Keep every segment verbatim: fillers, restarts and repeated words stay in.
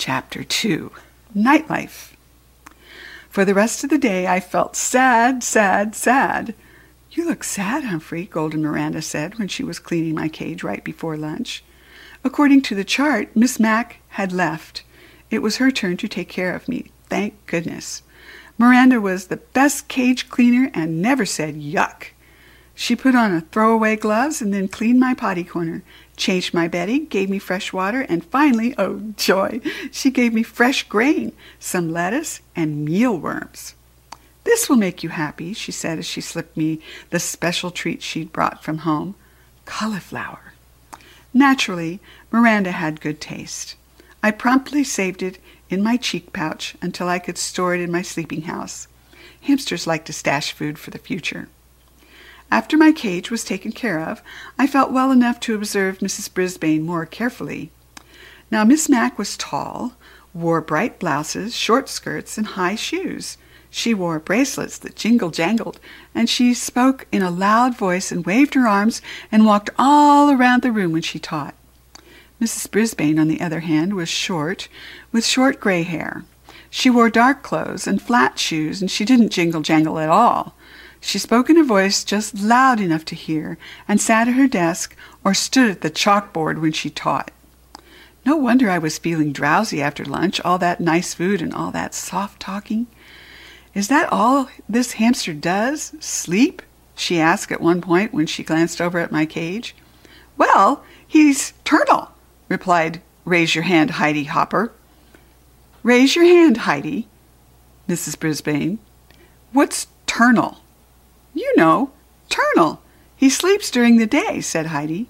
Chapter two. Nightlife. For the rest of the day I felt sad, sad, sad. "You look sad, Humphrey," Golden Miranda said when she was cleaning my cage right before lunch. According to the chart, Miss Mack had left. It was her turn to take care of me, thank goodness. Miranda was the best cage cleaner and never said yuck. She put on a throwaway gloves and then cleaned my potty corner, changed my bedding, gave me fresh water, and finally, oh joy, she gave me fresh grain, some lettuce and mealworms. "This will make you happy," she said as she slipped me the special treat she'd brought from home, cauliflower. Naturally, Miranda had good taste. I promptly saved it in my cheek pouch until I could store it in my sleeping house. Hamsters like to stash food for the future. After my cage was taken care of, I felt well enough to observe Missus Brisbane more carefully. Now, Miss Mack was tall, wore bright blouses, short skirts, and high shoes. She wore bracelets that jingle-jangled, and she spoke in a loud voice and waved her arms and walked all around the room when she taught. Missus Brisbane, on the other hand, was short, with short gray hair. She wore dark clothes and flat shoes, and she didn't jingle-jangle at all. She spoke in a voice just loud enough to hear, and sat at her desk or stood at the chalkboard when she taught. No wonder I was feeling drowsy after lunch, all that nice food and all that soft talking. "Is that all this hamster does? Sleep?" she asked at one point when she glanced over at my cage. "Well, he's turnal," replied Raise Your Hand Heidi Hopper. "Raise your hand, Heidi." "Missus Brisbane, what's turnal?" "You know, turnal. He sleeps during the day," said Heidi.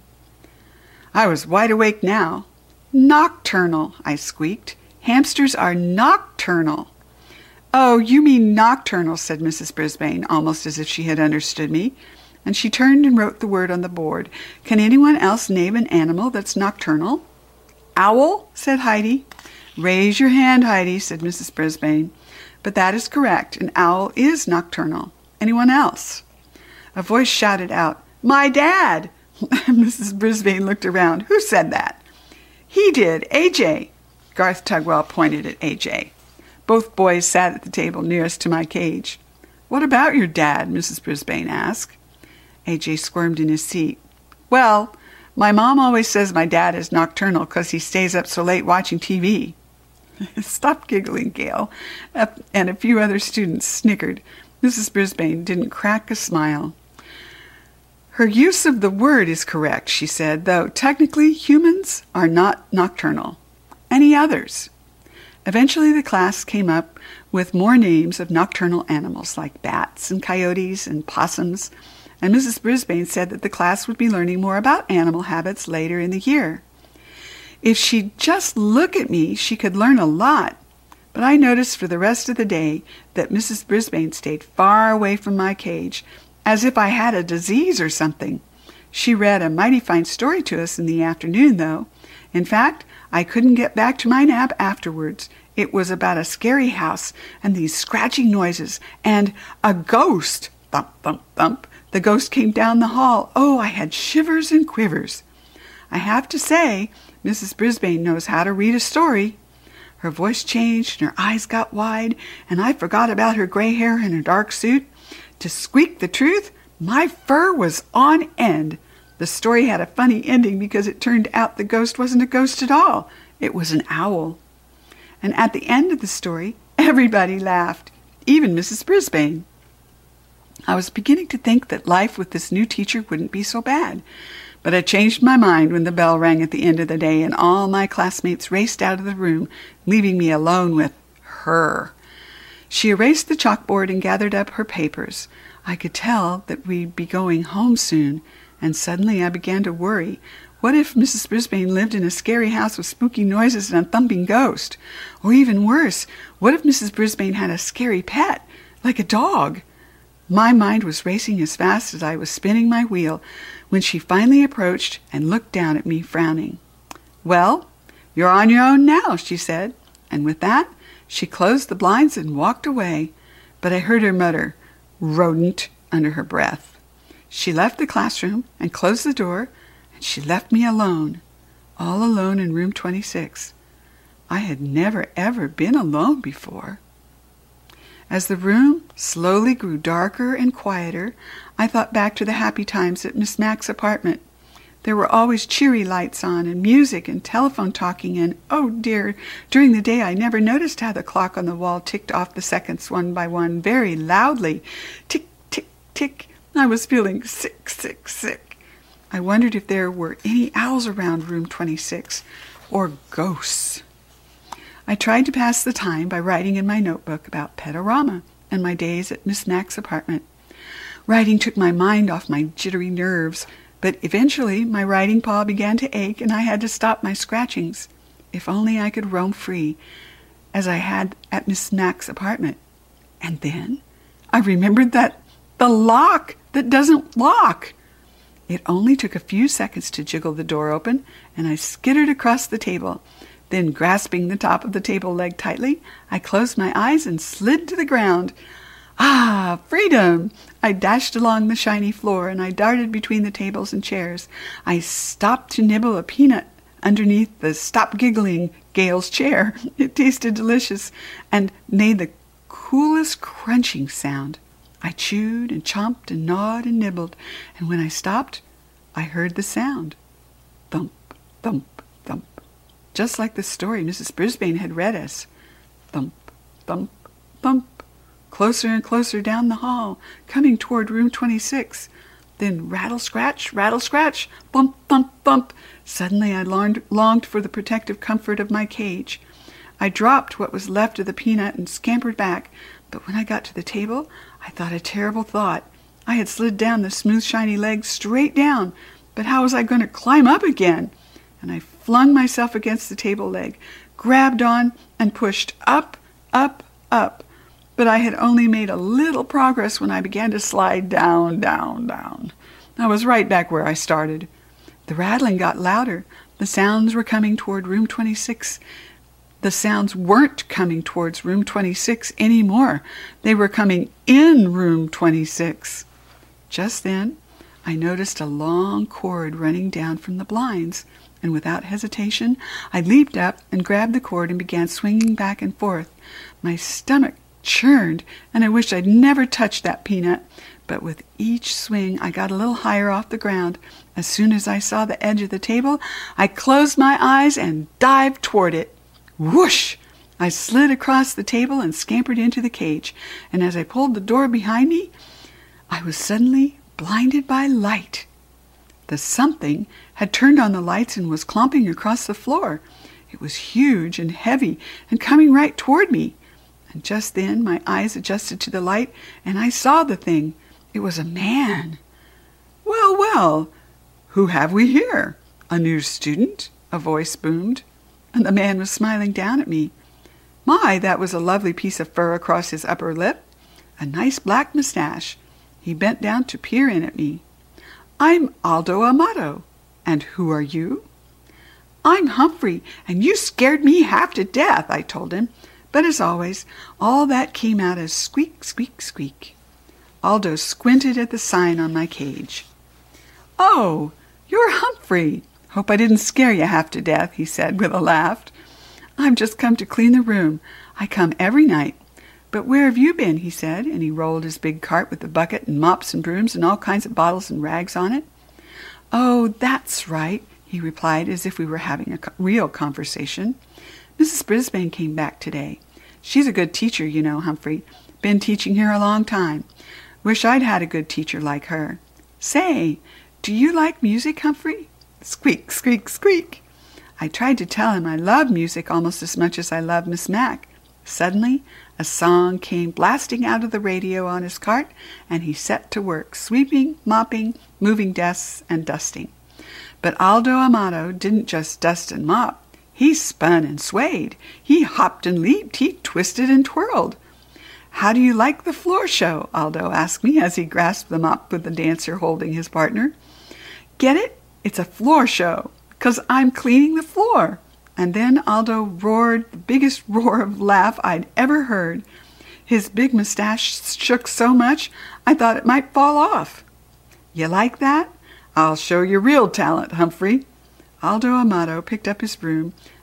I was wide awake now. "Nocturnal," I squeaked. "Hamsters are nocturnal." "Oh, you mean nocturnal," said Missus Brisbane, almost as if she had understood me, and she turned and wrote the word on the board. "Can anyone else name an animal that's nocturnal?" "Owl," said Heidi. "Raise your hand, Heidi," said Missus Brisbane. "But that is correct. An owl is nocturnal. Anyone else?" A voice shouted out, "My dad!" Missus Brisbane looked around. "Who said that?" "He did, A J. Garth Tugwell pointed at A J. Both boys sat at the table nearest to my cage. "What about your dad?" Missus Brisbane asked. A J squirmed in his seat. "Well, my mom always says my dad is nocturnal because he stays up so late watching T V. Stop giggling, Gail. And a few other students snickered. Missus Brisbane didn't crack a smile. "Her use of the word is correct," she said, "though technically humans are not nocturnal. Any others?" Eventually the class came up with more names of nocturnal animals like bats and coyotes and possums, and Missus Brisbane said that the class would be learning more about animal habits later in the year. If she'd just look at me, she could learn a lot. But I noticed for the rest of the day that Missus Brisbane stayed far away from my cage, as if I had a disease or something. She read a mighty fine story to us in the afternoon, though. In fact, I couldn't get back to my nap afterwards. It was about a scary house and these scratching noises and a ghost. Thump, thump, thump. The ghost came down the hall. Oh, I had shivers and quivers. I have to say, Missus Brisbane knows how to read a story. Her voice changed and her eyes got wide, and I forgot about her gray hair and her dark suit. To squeak the truth, my fur was on end. The story had a funny ending because it turned out the ghost wasn't a ghost at all. It was an owl. And at the end of the story, everybody laughed, even Missus Brisbane. I was beginning to think that life with this new teacher wouldn't be so bad. But I changed my mind when the bell rang at the end of the day and all my classmates raced out of the room, leaving me alone with her. She erased the chalkboard and gathered up her papers. I could tell that we'd be going home soon, and suddenly I began to worry. What if Missus Brisbane lived in a scary house with spooky noises and a thumping ghost? Or even worse, what if Missus Brisbane had a scary pet, like a dog? My mind was racing as fast as I was spinning my wheel when she finally approached and looked down at me, frowning. "Well, you're on your own now," she said, and with that, she closed the blinds and walked away, but I heard her mutter, "Rodent," under her breath. She left the classroom and closed the door, and she left me alone, all alone in room twenty-six. I had never ever been alone before. As the room slowly grew darker and quieter, I thought back to the happy times at Miss Mack's apartment. There were always cheery lights on, and music and telephone talking, and, oh dear, during the day I never noticed how the clock on the wall ticked off the seconds one by one very loudly. Tick, tick, tick. I was feeling sick, sick, sick. I wondered if there were any owls around room twenty-six, or ghosts. I tried to pass the time by writing in my notebook about Pet-O-Rama and my days at Miss Mack's apartment. Writing took my mind off my jittery nerves, but eventually my writing paw began to ache and I had to stop my scratchings. If only I could roam free, as I had at Miss Mack's apartment. And then I remembered that the lock that doesn't lock. It only took a few seconds to jiggle the door open, and I skittered across the table. Then, grasping the top of the table leg tightly, I closed my eyes and slid to the ground. Ah, freedom! I dashed along the shiny floor, and I darted between the tables and chairs. I stopped to nibble a peanut underneath the Stop Giggling Gail's chair. It tasted delicious and made the coolest crunching sound. I chewed and chomped and gnawed and nibbled, and when I stopped, I heard the sound. Thump, thump, thump. Just like the story Missus Brisbane had read us. Thump, thump, thump. Closer and closer down the hall, coming toward room twenty-six. Then rattle, scratch, rattle, scratch, bump, thump, thump. Suddenly I longed, longed for the protective comfort of my cage. I dropped what was left of the peanut and scampered back, but when I got to the table, I thought a terrible thought. I had slid down the smooth, shiny legs straight down, but how was I going to climb up again? And I flung myself against the table leg, grabbed on, and pushed up, up, up. But I had only made a little progress when I began to slide down, down, down. I was right back where I started. The rattling got louder. The sounds were coming toward room twenty-six. The sounds weren't coming towards room twenty-six anymore. They were coming in room twenty-six. Just then, I noticed a long cord running down from the blinds, and without hesitation, I leaped up and grabbed the cord and began swinging back and forth. My stomach churned, and I wished I'd never touched that peanut. But with each swing, I got a little higher off the ground. As soon as I saw the edge of the table, I closed my eyes and dived toward it. Whoosh! I slid across the table and scampered into the cage, and as I pulled the door behind me, I was suddenly blinded by light. The something had turned on the lights and was clomping across the floor. It was huge and heavy and coming right toward me. And just then my eyes adjusted to the light, and I saw the thing. It was a man. Well, well, who have we here? A new student? A voice boomed, and the man was smiling down at me. My, that was a lovely piece of fur across his upper lip. A nice black mustache. He bent down to peer in at me. I'm Aldo Amato. And who are you? I'm Humphrey, and you scared me half to death, I told him. But as always, all that came out as squeak, squeak, squeak. Aldo squinted at the sign on my cage. Oh, you're Humphrey. Hope I didn't scare you half to death, he said with a laugh. I've just come to clean the room. I come every night. But where have you been, he said, and he rolled his big cart with the bucket and mops and brooms and all kinds of bottles and rags on it. Oh, that's right, he replied as if we were having a real conversation. Missus Brisbane came back today. She's a good teacher, you know, Humphrey. Been teaching here a long time. Wish I'd had a good teacher like her. Say, do you like music, Humphrey? Squeak, squeak, squeak. I tried to tell him I love music almost as much as I love Miss Mack. Suddenly, a song came blasting out of the radio on his cart, and he set to work, sweeping, mopping, moving desks, and dusting. But Aldo Amato didn't just dust and mop. He spun and swayed. He hopped and leaped. He twisted and twirled. How do you like the floor show? Aldo asked me as he grasped the mop with the dancer holding his partner. Get it? It's a floor show, 'cause I'm cleaning the floor. And then Aldo roared the biggest roar of laugh I'd ever heard. His big mustache shook so much I thought it might fall off. You like that? I'll show you real talent, Humphrey. Aldo Amato picked up his broom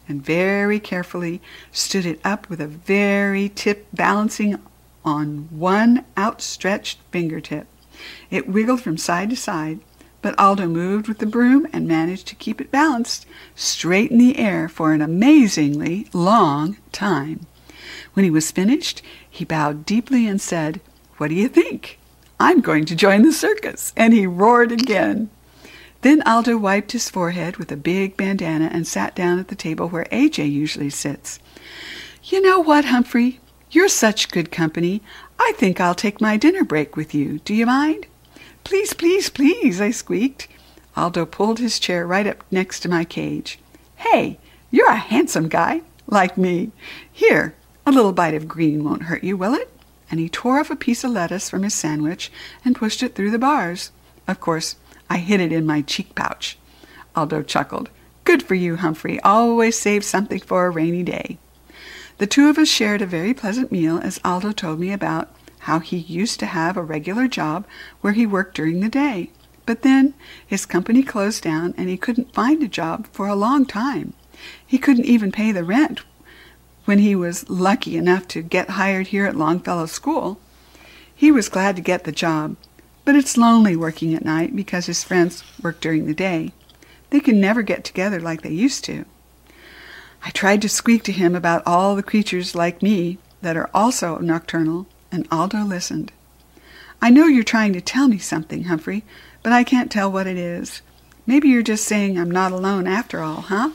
and very carefully stood it up with a very tip balancing on one outstretched fingertip. It wiggled from side to side, but Aldo moved with the broom and managed to keep it balanced straight in the air for an amazingly long time. When he was finished, he bowed deeply and said, "What do you think? I'm going to join the circus," and he roared again. Then Aldo wiped his forehead with a big bandana and sat down at the table where A J usually sits. "You know what, Humphrey? You're such good company. I think I'll take my dinner break with you. Do you mind?" "Please, please, please," I squeaked. Aldo pulled his chair right up next to my cage. "Hey, you're a handsome guy, like me. Here, a little bite of green won't hurt you, will it?" And he tore off a piece of lettuce from his sandwich and pushed it through the bars. Of course, I hid it in my cheek pouch. Aldo chuckled. "Good for you, Humphrey. Always save something for a rainy day." The two of us shared a very pleasant meal as Aldo told me about how he used to have a regular job where he worked during the day. But then his company closed down and he couldn't find a job for a long time. He couldn't even pay the rent when he was lucky enough to get hired here at Longfellow School. He was glad to get the job, but it's lonely working at night because his friends work during the day. They can never get together like they used to. I tried to squeak to him about all the creatures like me that are also nocturnal, and Aldo listened. "I know you're trying to tell me something, Humphrey, but I can't tell what it is. Maybe you're just saying I'm not alone after all, huh?"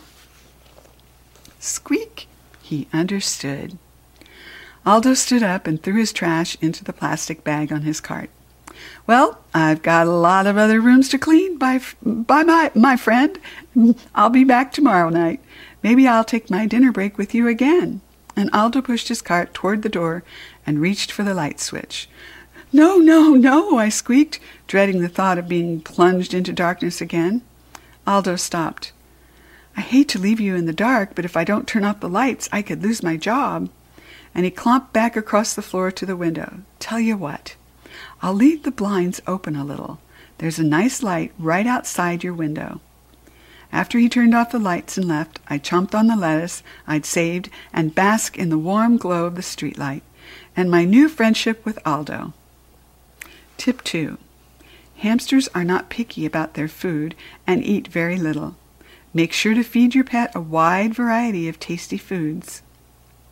Squeak! He understood. Aldo stood up and threw his trash into the plastic bag on his cart. "Well, I've got a lot of other rooms to clean, by, by my, my friend. I'll be back tomorrow night. Maybe I'll take my dinner break with you again." And Aldo pushed his cart toward the door and reached for the light switch. "No, no, no," I squeaked, dreading the thought of being plunged into darkness again. Aldo stopped. "I hate to leave you in the dark, but if I don't turn off the lights, I could lose my job." And he clomped back across the floor to the window. "Tell you what, I'll leave the blinds open a little. There's a nice light right outside your window." After he turned off the lights and left, I chomped on the lettuce I'd saved and basked in the warm glow of the streetlight and my new friendship with Aldo. Tip two. Hamsters are not picky about their food and eat very little. Make sure to feed your pet a wide variety of tasty foods.